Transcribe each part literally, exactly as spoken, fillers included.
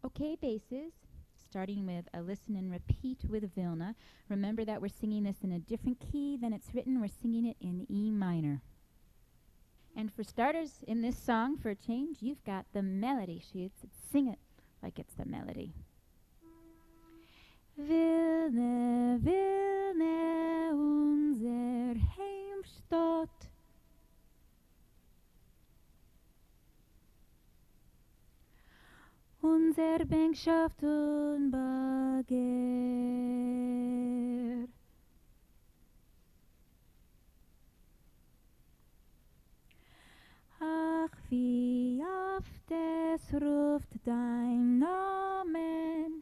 Okay, basses, starting with a listen and repeat with Vilna. Remember that we're singing this in a different key than it's written. We're singing it in E minor. And for starters, in this song, for a change, you've got the melody sheets. Sing it like it's the melody. Vilna, Vilna, unser Heimstatt. Unser Bänkschaft und Bagger. Ach, wie oft es ruft dein Namen.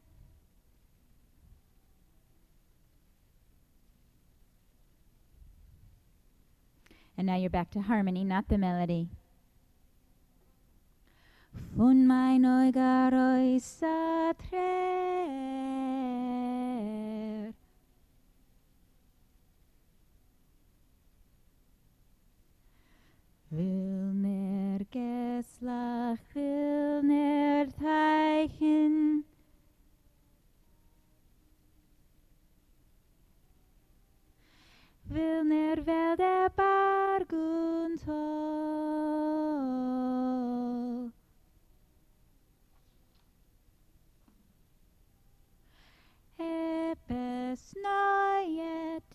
And now you're back to harmony, not the melody. Von mein Euger äußertrer. Vilner Geslach, Vilner Teichen. Vilner Wälder, Berg und Tal. Eppes neuet.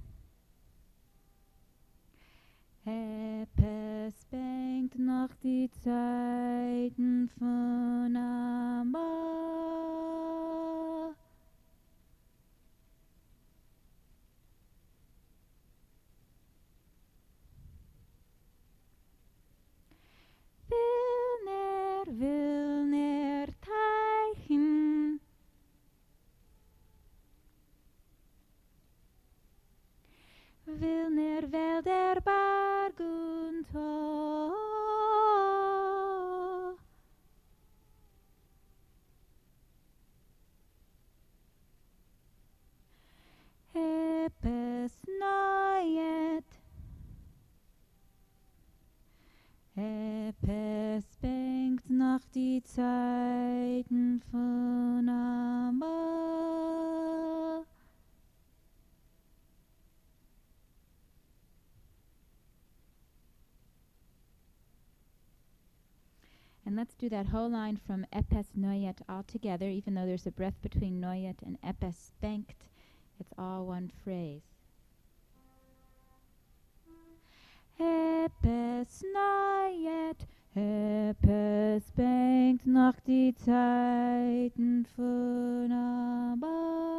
Eppes bängt noch die Zeiten von Amor. Vilner, Vilner Teichen. Vilner Wälder, Berg und Tal. Eppes neuet. Eppes bängt noch die Zeiten von Amor. And let's do that whole line from Eppes neuet all together, even though there's a breath between neuet and Eppes bängt. It's all one phrase. Eppes neuet, Eppes bängt noch die Zeiten von Amor.